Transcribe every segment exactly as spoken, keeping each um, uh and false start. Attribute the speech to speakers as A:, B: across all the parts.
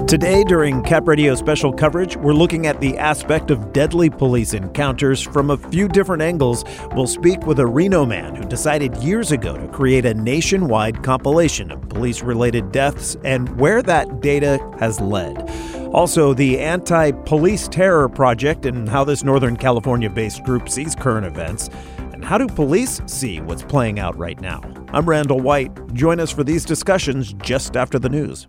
A: Today, during Cap Radio special coverage, we're looking at the aspect of deadly police encounters from a few different angles. We'll speak with a Reno man who decided years ago to create a nationwide compilation of police-related deaths and where that data has led. Also, the Anti-Police Terror Project and how this Northern California-based group sees current events. And how do police see what's playing out right now? I'm Randall White. Join us for these discussions just after the news.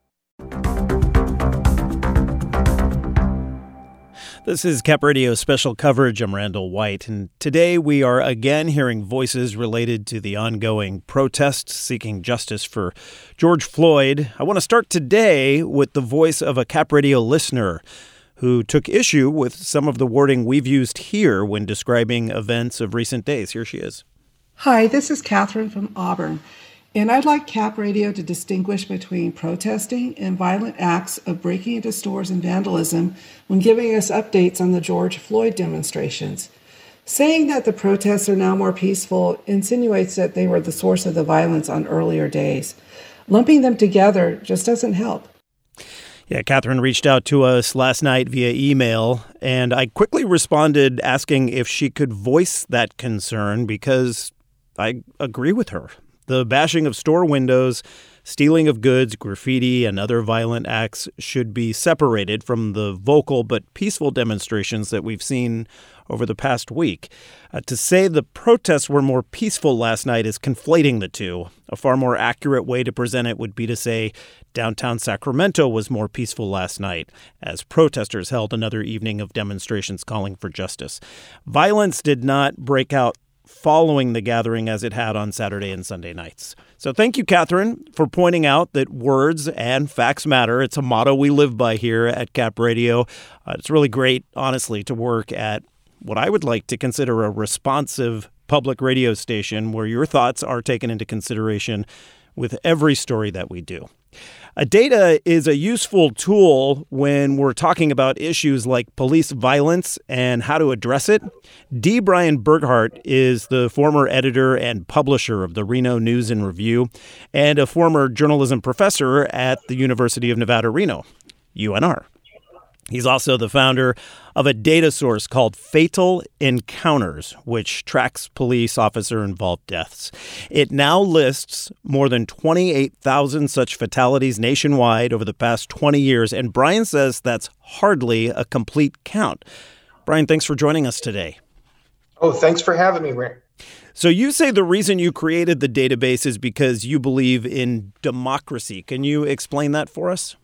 A: This is Cap Radio special coverage. I'm Randall White, and today we are again hearing voices related to the ongoing protests seeking justice for George Floyd. I want to start today with the voice of a Cap Radio listener who took issue with some of the wording we've used here when describing events of recent days. Here she is.
B: Hi, this is Catherine from Auburn, and I'd like Cap Radio to distinguish between protesting and violent acts of breaking into stores and vandalism when giving us updates on the George Floyd demonstrations. Saying that the protests are now more peaceful insinuates that they were the source of the violence on earlier days. Lumping them together just doesn't help.
A: Yeah, Catherine reached out to us last night via email, and I quickly responded asking if she could voice that concern because I agree with her. The bashing of store windows, stealing of goods, graffiti, and other violent acts should be separated from the vocal but peaceful demonstrations that we've seen over the past week. Uh, to say the protests were more peaceful last night is conflating the two. A far more accurate way to present it would be to say downtown Sacramento was more peaceful last night, as protesters held another evening of demonstrations calling for justice. Violence did not break out following the gathering as it had on Saturday and Sunday nights. So thank you, Catherine, for pointing out that words and facts matter. It's a motto we live by here at Cap Radio. Uh, it's really great, honestly, to work at what I would like to consider a responsive public radio station where your thoughts are taken into consideration with every story that we do. A data is a useful tool when we're talking about issues like police violence and how to address it. D. Brian Burghart is the former editor and publisher of the Reno News and Review and a former journalism professor at the University of Nevada, Reno, U N R. He's also the founder of a data source called Fatal Encounters, which tracks police officer-involved deaths. It now lists more than twenty-eight thousand such fatalities nationwide over the past twenty years, and Brian says that's hardly a complete count. Brian, thanks for joining us today.
C: Oh, thanks for having me, Ray.
A: So you say the reason you created the database is because you believe in democracy. Can you explain that for us?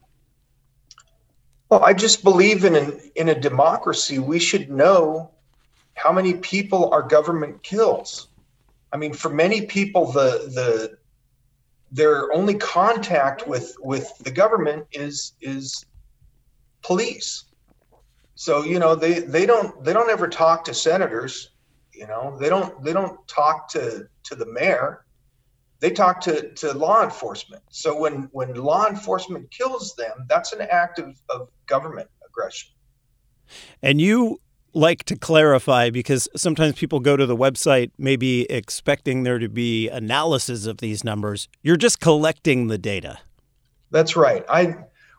C: Well, I just believe in an, in a democracy, we should know how many people our government kills. I mean, for many people, the the their only contact with with the government is is police. So, you know, they, they don't they don't ever talk to senators. You know, they don't they don't talk to to the mayor. They talk to, to law enforcement. So when, when law enforcement kills them, that's an act of, of government aggression.
A: And you like to clarify, because sometimes people go to the website maybe expecting there to be analysis of these numbers. You're just collecting the data.
C: That's right. I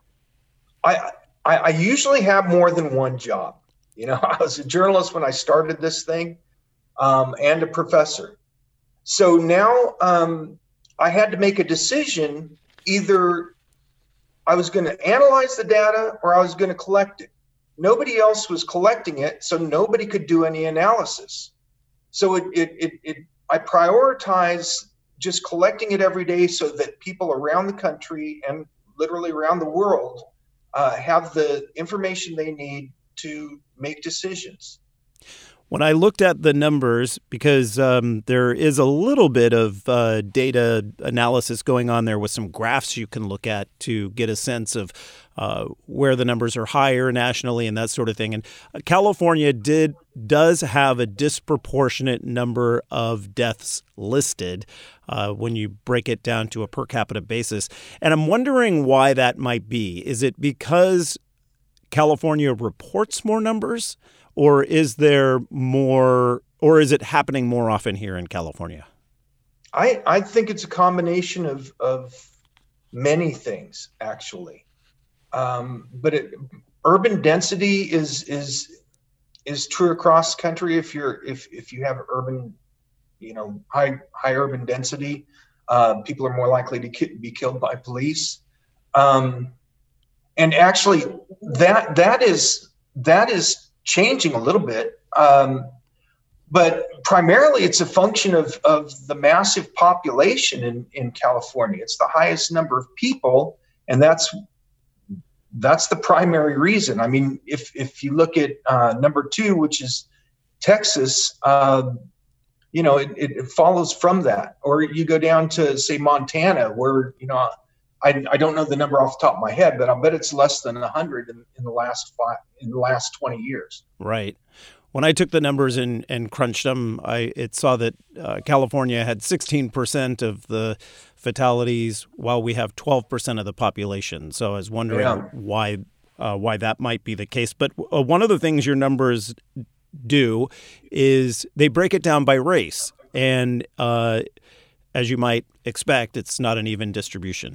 C: I I, I usually have more than one job. You know, I was a journalist when I started this thing, um, and a professor. So now um, I had to make a decision. Either I was going to analyze the data or I was going to collect it. Nobody else was collecting it, so nobody could do any analysis. So it, it, it, it I prioritize just collecting it every day so that people around the country and literally around the world uh, have the information they need to make decisions.
A: When I looked at the numbers, because um, there is a little bit of uh, data analysis going on there with some graphs you can look at to get a sense of uh, where the numbers are higher nationally and that sort of thing. And California did does have a disproportionate number of deaths listed uh, when you break it down to a per capita basis. And I'm wondering why that might be. Is it because California reports more numbers? Or is there more, or is it happening more often here in California?
C: I, I think it's a combination of, of many things, actually. Um, but it, urban density is is is true across the country. If you're if if you have urban, you know, high high urban density, uh, people are more likely to ki- be killed by police. Um, and actually, that that is that is changing a little bit. Um, but primarily, it's a function of of the massive population in in California. It's the highest number of people, and that's That's the primary reason. I mean, if if you look at uh, number two, which is Texas, uh, you know, it, it follows from that. Or you go down to, say, Montana, where, you know, I, I don't know the number off the top of my head, but I bet it's less than one hundred in, in the last five, in the last twenty years.
A: Right. When I took the numbers and, and crunched them, I it saw that uh, California had sixteen percent of the fatalities, while we have twelve percent of the population. So I was wondering yeah. why uh, why that might be the case. But uh, one of the things your numbers do is they break it down by race. And uh, as you might expect, it's not an even distribution.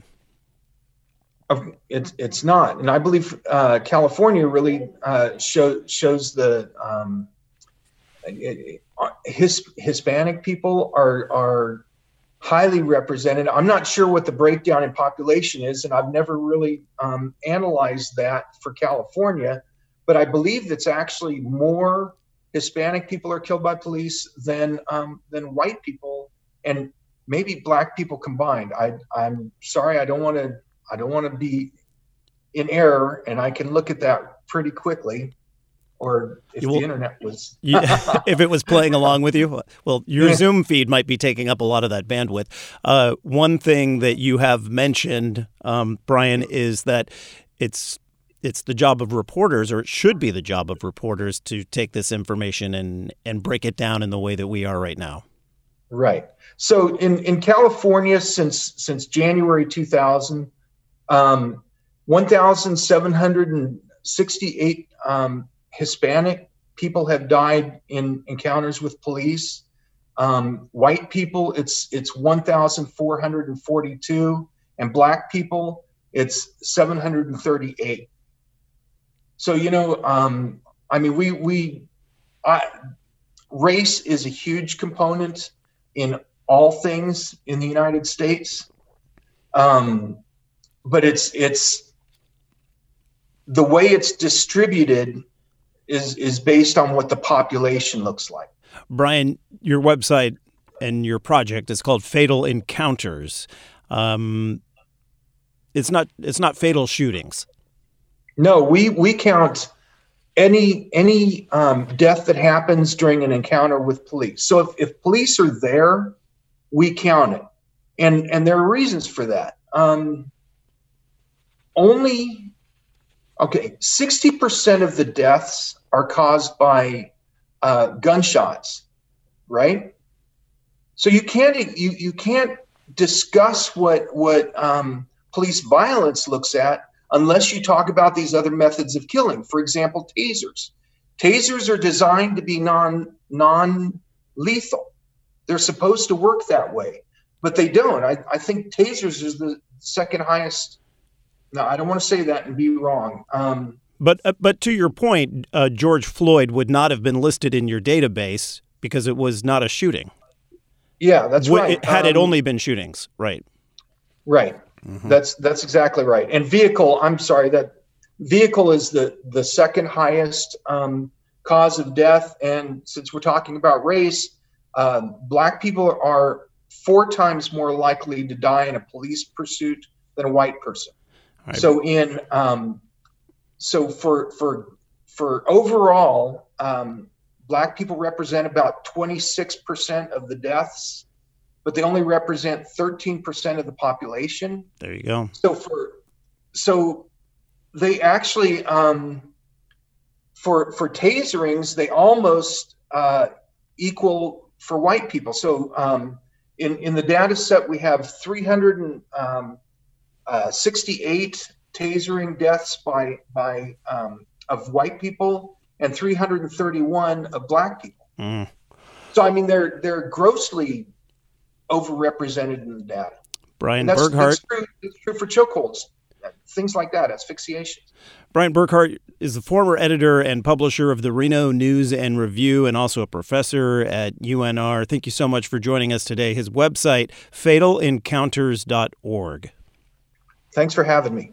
C: It's it's not, and I believe uh, California really uh, show, shows the um, it, his Hispanic people are are highly represented. I'm not sure what the breakdown in population is, and I've never really um, analyzed that for California. But I believe that's actually more Hispanic people are killed by police than um, than white people, and maybe black people combined. I I'm sorry, I don't want to. I don't want to be in error, and I can look at that pretty quickly. Or if will, the internet was...
A: you, if it was playing along with you. Well, your yeah. Zoom feed might be taking up a lot of that bandwidth. Uh, one thing that you have mentioned, um, Brian, is that it's it's the job of reporters, or it should be the job of reporters, to take this information and, and break it down in the way that we are right now.
C: Right. So in, in California, since since January two thousand... Um, one thousand seven hundred sixty-eight um, Hispanic people have died in encounters with police. Um, white people, it's it's one thousand four hundred forty-two, and black people, it's seven hundred thirty-eight. So, you know, um, I mean, we we I, race is a huge component in all things in the United States. Um, But it's it's the way it's distributed is is based on what the population looks like.
A: Brian, your website and your project is called Fatal Encounters. Um, it's not it's not fatal shootings.
C: No, we we count any any um, death that happens during an encounter with police. So if, if police are there, we count it, and and there are reasons for that. Um, Only, okay, sixty percent of the deaths are caused by uh, gunshots, right? So you can't you you can't discuss what what um, police violence looks at unless you talk about these other methods of killing. For example, tasers. Tasers are designed to be non non lethal. They're supposed to work that way, but they don't. I, I think tasers is the second highest. No, I don't want to say that and be wrong. Um,
A: but uh, but to your point, uh, George Floyd would not have been listed in your database because it was not a shooting.
C: Yeah, that's
A: w-
C: right.
A: It, had
C: um,
A: it only been shootings, right?
C: Right. Mm-hmm. That's that's exactly right. And vehicle, I'm sorry, that vehicle is the the second highest um, cause of death. And since we're talking about race, um, black people are four times more likely to die in a police pursuit than a white person. Right. So in um, so for for for overall, um, black people represent about twenty-six percent of the deaths, but they only represent thirteen percent of the population.
A: There you go.
C: So for so they actually um, for for taserings, they almost uh, equal for white people. So um, in in the data set, we have three hundred and um, Uh, sixty-eight tasering deaths by by um, of white people and three hundred thirty-one of black people. Mm. So I mean they're they're grossly overrepresented in the data.
A: Brian
C: that's,
A: Burghart.
C: That's true, that's true for chokeholds. things like that, asphyxiation.
A: Brian Burkhart is the former editor and publisher of the Reno News and Review and also a professor at U N R. Thank you so much for joining us today. His website, fatal encounters dot org.
C: Thanks for having me.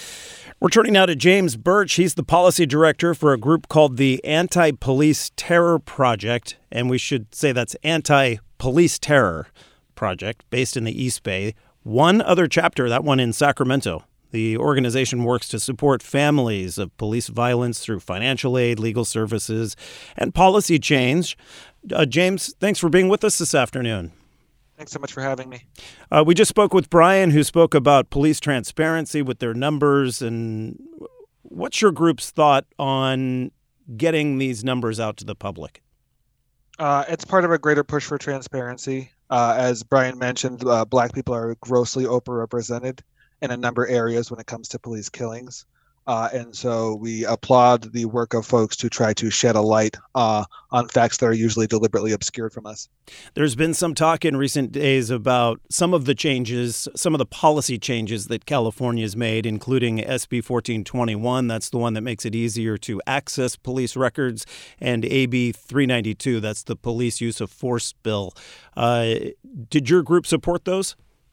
A: We're turning now to James Burch. He's the policy director for a group called the Anti-Police Terror Project, and we should say that's Anti-Police Terror Project, based in the East Bay. One other chapter, that one in Sacramento. The organization works to support families of police violence through financial aid, legal services, and policy change. Uh, James, thanks for being with us this afternoon.
D: Thanks so much for having me.
A: Uh, we just spoke with Brian, who spoke about police transparency with their numbers. And what's your group's thought on getting these numbers out to the public?
D: Uh, it's part of a greater push for transparency. Uh, as Brian mentioned, uh, Black people are grossly overrepresented in a number of areas when it comes to police killings. Uh, and so we applaud the work of folks to try to shed a light uh, on facts that are usually deliberately obscured from us.
A: There's been some talk in recent days about some of the changes, some of the policy changes that California's made, including S B fourteen twenty-one. That's the one that makes it easier to access police records, and A B three ninety-two. That's the police use of force bill. Uh, did your group support those?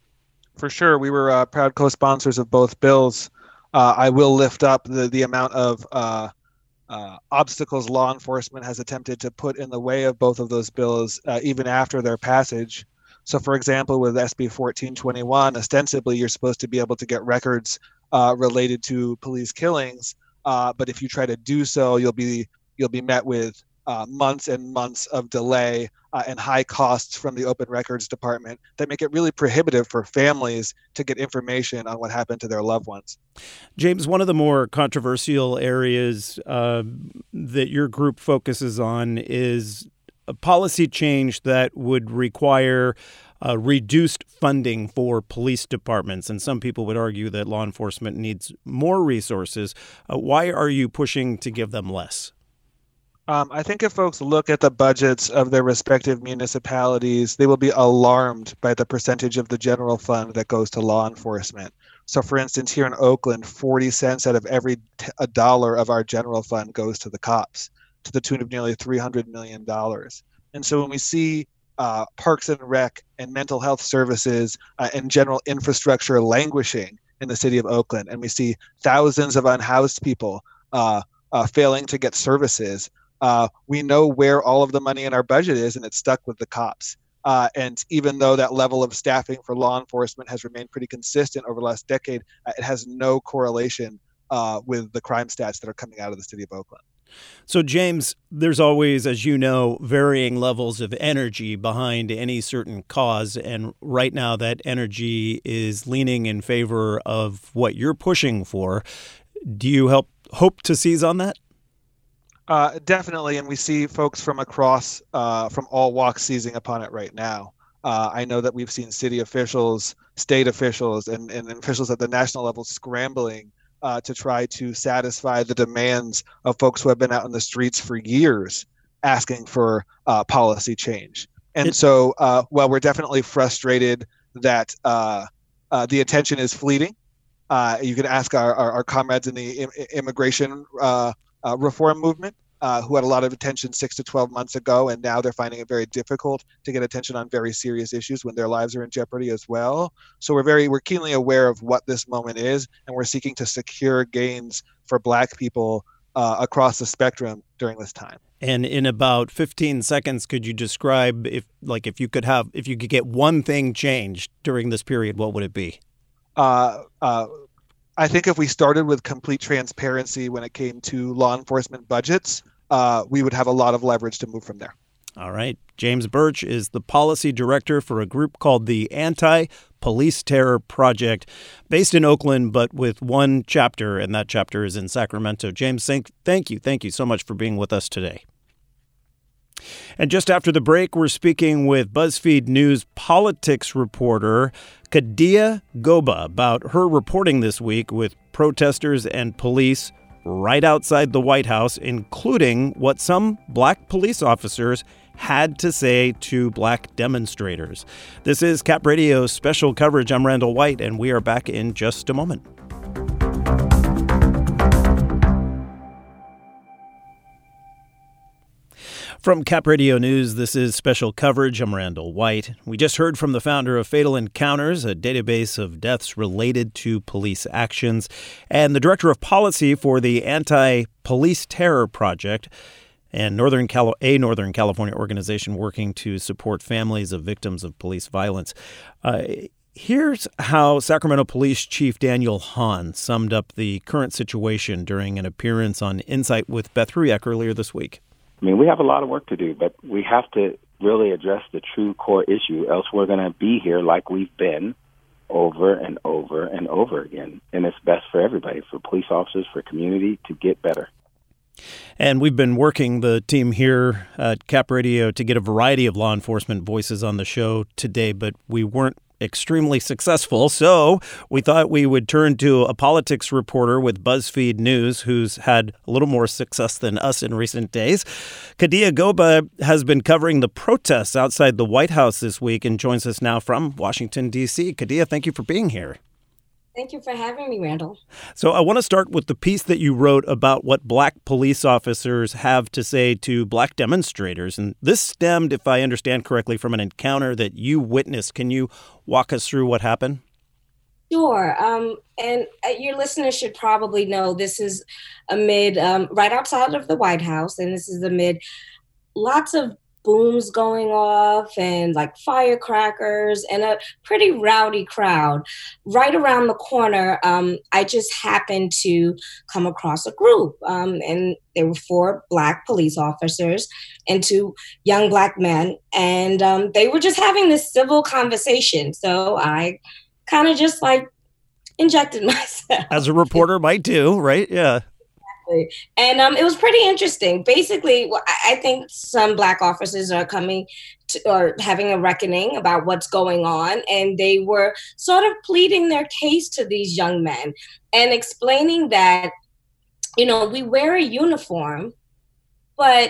D: For sure. We were uh, proud co-sponsors of both bills. Uh, I will lift up the, the amount of uh, uh, obstacles law enforcement has attempted to put in the way of both of those bills, uh, even after their passage. So, for example, with S B fourteen twenty-one, ostensibly you're supposed to be able to get records uh, related to police killings, uh, but if you try to do so, you'll be you'll be met with uh, months and months of delay uh, and high costs from the Open Records Department that make it really prohibitive for families to get information on what happened to their loved ones.
A: James, one of the more controversial areas uh, that your group focuses on is a policy change that would require uh, reduced funding for police departments. And some people would argue that law enforcement needs more resources. Uh, why are you pushing to give them less?
D: Um, I think if folks look at the budgets of their respective municipalities, they will be alarmed by the percentage of the general fund that goes to law enforcement. So, for instance, here in Oakland, forty cents out of every t- a dollar of our general fund goes to the cops, to the tune of nearly three hundred million dollars. And so when we see uh, parks and rec and mental health services uh, and general infrastructure languishing in the city of Oakland, and we see thousands of unhoused people uh, uh, failing to get services, Uh, we know where all of the money in our budget is, and it's stuck with the cops. Uh, and even though that level of staffing for law enforcement has remained pretty consistent over the last decade, uh, it has no correlation uh, with the crime stats that are coming out of the city of Oakland.
A: So, James, there's always, as you know, varying levels of energy behind any certain cause. And right now that energy is leaning in favor of what you're pushing for. Do you help hope to seize on that?
D: Uh, definitely, and we see folks from across, uh, from all walks seizing upon it right now. Uh, I know that we've seen city officials, state officials, and, and officials at the national level scrambling uh, to try to satisfy the demands of folks who have been out in the streets for years asking for uh, policy change. And it, so uh, while we're definitely frustrated that uh, uh, the attention is fleeting, uh, you can ask our, our, our comrades in the im- immigration uh Uh, reform movement, uh, who had a lot of attention six to twelve months ago, and now they're finding it very difficult to get attention on very serious issues when their lives are in jeopardy as well. So we're very, we're keenly aware of what this moment is, and we're seeking to secure gains for Black people uh, across the spectrum during this time.
A: And in about fifteen seconds, could you describe if, like, if you could have, if you could get one thing changed during this period, what would it be?
D: Uh, uh, I think if we started with complete transparency when it came to law enforcement budgets, uh, we would have a lot of leverage to move from there.
A: All right. James Burch is the policy director for a group called the Anti-Police Terror Project, based in Oakland, but with one chapter, and that chapter is in Sacramento. James, thank, thank you. Thank you so much for being with us today. And just after the break, we're speaking with BuzzFeed News politics reporter Kadia Goba about her reporting this week with protesters and police right outside the White House, including what some Black police officers had to say to Black demonstrators. This is Cap Radio's special coverage. I'm Randall White, and we are back in just a moment. From Cap Radio News, this is special coverage. I'm Randall White. We just heard from the founder of Fatal Encounters, a database of deaths related to police actions, and the director of policy for the Anti-Police Terror Project, and Northern Cali- a Northern California organization working to support families of victims of police violence. Uh, here's how Sacramento Police Chief Daniel Hahn summed up the current situation during an appearance on Insight with Beth Ruyak earlier this week.
E: I mean, we have a lot of work to do, but we have to really address the true core issue, else we're going to be here like we've been over and over and over again. And it's best for everybody, for police officers, for community, to get better.
A: And we've been working, the team here at Cap Radio, to get a variety of law enforcement voices on the show today, but we weren't extremely successful. So we thought we would turn to a politics reporter with BuzzFeed News who's had a little more success than us in recent days. Kadia Goba has been covering the protests outside the White House this week and joins us now from Washington, D C. Kadia, thank you for being here.
F: Thank you for having me, Randall.
A: So I want to start with the piece that you wrote about what black police officers have to say to black demonstrators. And this stemmed, if I understand correctly, from an encounter that you witnessed. Can you walk us through what happened?
F: Sure. Um, and your listeners should probably know this is amid, um, right outside of the White House, and this is amid lots of booms going off and like firecrackers and a pretty rowdy crowd. Right around the corner, um, I just happened to come across a group, um, and there were four black police officers and two young black men, and um, they were just having this civil conversation. So I kind of just like injected myself.
A: As a reporter might do, right? Yeah.
F: And um, it was pretty interesting. Basically, I think some black officers are coming to, or having a reckoning about what's going on. And they were sort of pleading their case to these young men and explaining that, you know, we wear a uniform, but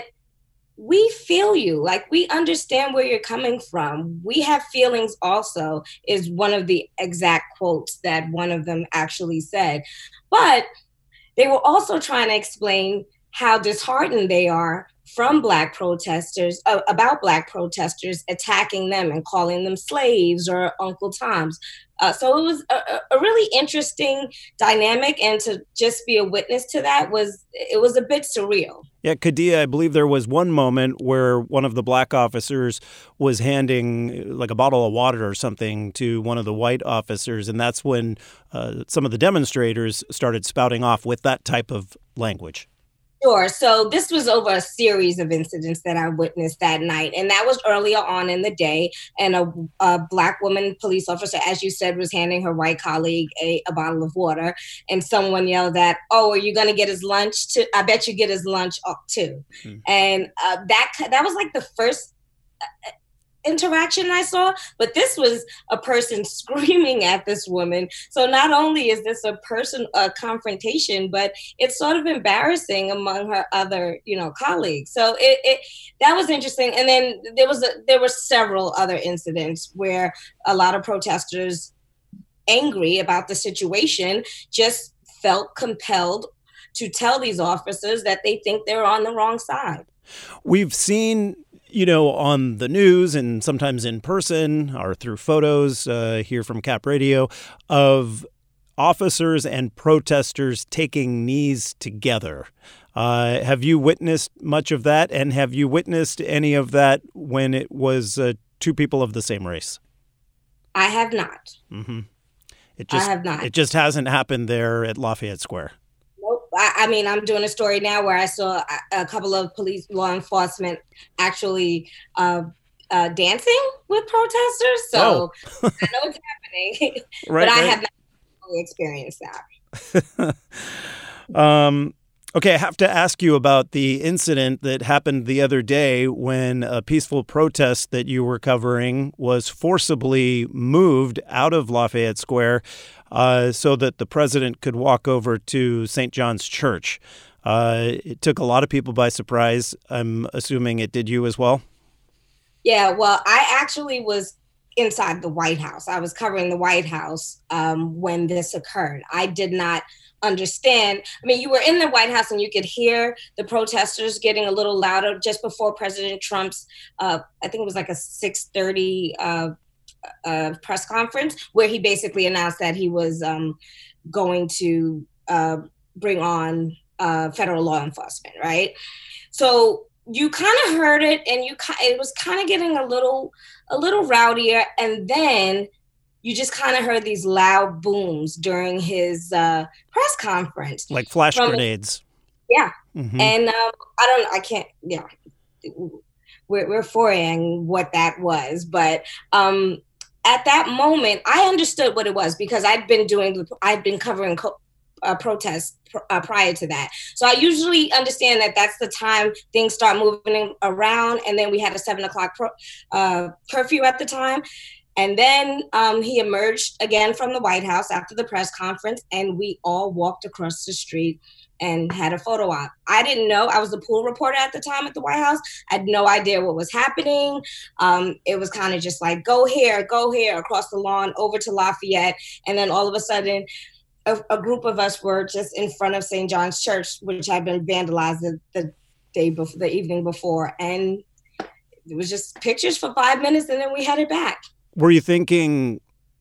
F: we feel you. Like, we understand where you're coming from. We have feelings also, is one of the exact quotes that one of them actually said. But they were also trying to explain how disheartened they are from black protesters, uh, about black protesters attacking them and calling them slaves or Uncle Toms. Uh, so it was a, a really interesting dynamic, and to just be a witness to that was, it was a bit surreal.
A: Yeah, Kadia, I believe there was one moment where one of the black officers was handing like a bottle of water or something to one of the white officers, and that's when uh, some of the demonstrators started spouting off with that type of language.
F: Sure. So this was over a series of incidents that I witnessed that night. And that was earlier on in the day. And a, a black woman police officer, as you said, was handing her white colleague a, a bottle of water. And someone yelled at, "Oh, are you going to get his lunch too? I bet you get his lunch too." Mm. And uh, that that was like the first uh, interaction I saw, but this was a person screaming at this woman. So not only is this a person a confrontation, but it's sort of embarrassing among her other, you know, colleagues. So it, it that was interesting. And then there was a, there were several other incidents where a lot of protesters, angry about the situation, just felt compelled to tell these officers that they think they're on the wrong side.
A: We've seen, you know, on the news and sometimes in person or through photos uh, here from Cap Radio of officers and protesters taking knees together. Uh, have you witnessed much of that? And have you witnessed any of that when it was uh, two people of the same race?
F: I have not.
A: Mm-hmm. It just,
F: I have not.
A: It just hasn't happened there at Lafayette Square.
F: Nope. I, I mean, I'm doing a story now where I saw a, a couple of police law enforcement actually uh, uh, dancing with protesters. So oh. I know it's happening,
A: right,
F: but I
A: right.
F: have not really experienced that.
A: um, okay, I have to ask you about the incident that happened the other day when a peaceful protest that you were covering was forcibly moved out of Lafayette Square uh, so that the president could walk over to Saint John's Church. Uh, it took a lot of people by surprise. I'm assuming it did you as well?
F: Yeah, well, I actually was inside the White House. I was covering the White House um, when this occurred. I did not understand. I mean, you were in the White House and you could hear the protesters getting a little louder just before President Trump's, uh, I think it was like a six thirty uh, uh, press conference where he basically announced that he was um, going to uh, bring on uh, federal law enforcement, right? So you kind of heard it, and you it was kind of getting a little a little rowdier, and then you just kind of heard these loud booms during his uh, press conference,
A: like flash
F: from,
A: grenades.
F: Yeah,
A: mm-hmm.
F: and um, I don't, I can't, yeah, we're we're foreigning what that was, but um, at that moment, I understood what it was because I'd been doing, I'd been covering co- uh, protests uh, prior to that. So I usually understand that that's the time things start moving around. And then we had a seven o'clock pro- uh, curfew at the time. And then um, he emerged again from the White House after the press conference, and we all walked across the street and had a photo op. I didn't know. I was the pool reporter at the time at the White House. I had no idea what was happening. Um, it was kind of just like, go here, go here, across the lawn, over to Lafayette. And then all of a sudden, A, a group of us were just in front of Saint John's Church, which had been vandalized the, the day before, the evening before, and it was just pictures for five minutes, and then we headed back.
A: Were you thinking,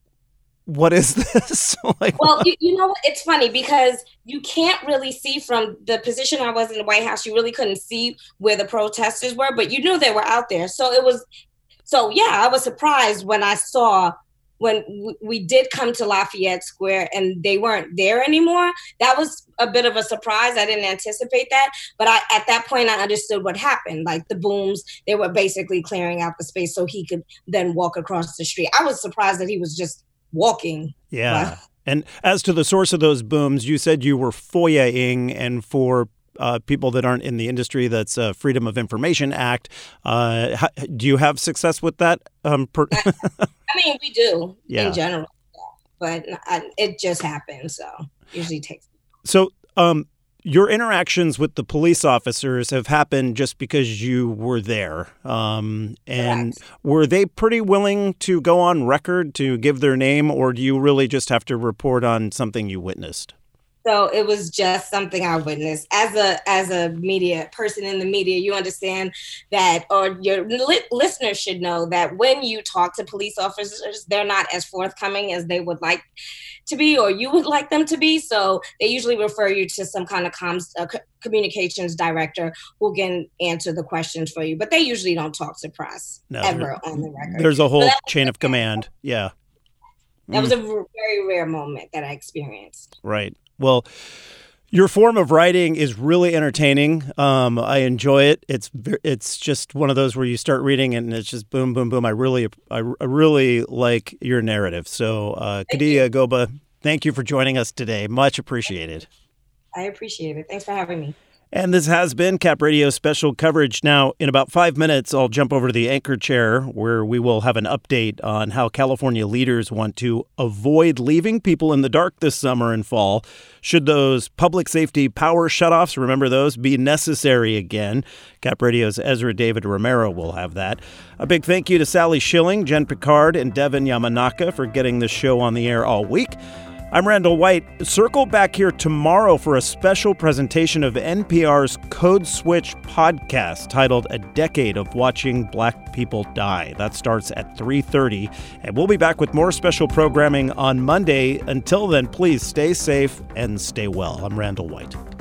A: "What is this?" like,
F: well, you, you know, it's funny because you can't really see from the position I was in the White House. You really couldn't see where the protesters were, but you knew they were out there. So it was, so yeah, I was surprised when I saw. When we did come to Lafayette Square and they weren't there anymore, that was a bit of a surprise. I didn't anticipate that. But I, at that point, I understood what happened. Like the booms, they were basically clearing out the space so he could then walk across the street. I was surprised that he was just walking.
A: Yeah.
F: But,
A: and as to the source of those booms, you said you were FOIA-ing, and for Uh, people that aren't in the industry, that's uh, Freedom of Information Act. Uh, how, do you have success with that? Um, per-
F: I, I mean, we do
A: yeah.
F: in general, but I, it just happens. So usually takes.
A: So um, your interactions with the police officers have happened just because you were there. Um, and
F: Correct.
A: Were they pretty willing to go on record to give their name, or do you really just have to report on something you witnessed?
F: So it was just something I witnessed. As a as a media person in the media, you understand that, or your li- listeners should know that when you talk to police officers, they're not as forthcoming as they would like to be, or you would like them to be. So they usually refer you to some kind of comms, uh, c- communications director who can answer the questions for you. But they usually don't talk to press
A: No,
F: ever on the record.
A: There's a whole
F: so
A: chain of command. Yeah.
F: That was a r- very rare moment that I experienced.
A: Right. Well, your form of writing is really entertaining. Um, I enjoy it. It's it's just one of those where you start reading and it's just boom, boom, boom. I really, I, I really like your narrative. So, uh, Khadija Goba, thank you for joining us today. Much appreciated.
F: I appreciate it. Thanks for having me.
A: And this has been Cap Radio special coverage. Now, in about five minutes, I'll jump over to the anchor chair where we will have an update on how California leaders want to avoid leaving people in the dark this summer and fall. Should those public safety power shutoffs, remember those, be necessary again? Cap Radio's Ezra David Romero will have that. A big thank you to Sally Schilling, Jen Picard, and Devin Yamanaka for getting this show on the air all week. I'm Randall White. Circle back here tomorrow for a special presentation of N P R's Code Switch podcast titled A Decade of Watching Black People Die. That starts at three thirty, and we'll be back with more special programming on Monday. Until then, please stay safe and stay well. I'm Randall White.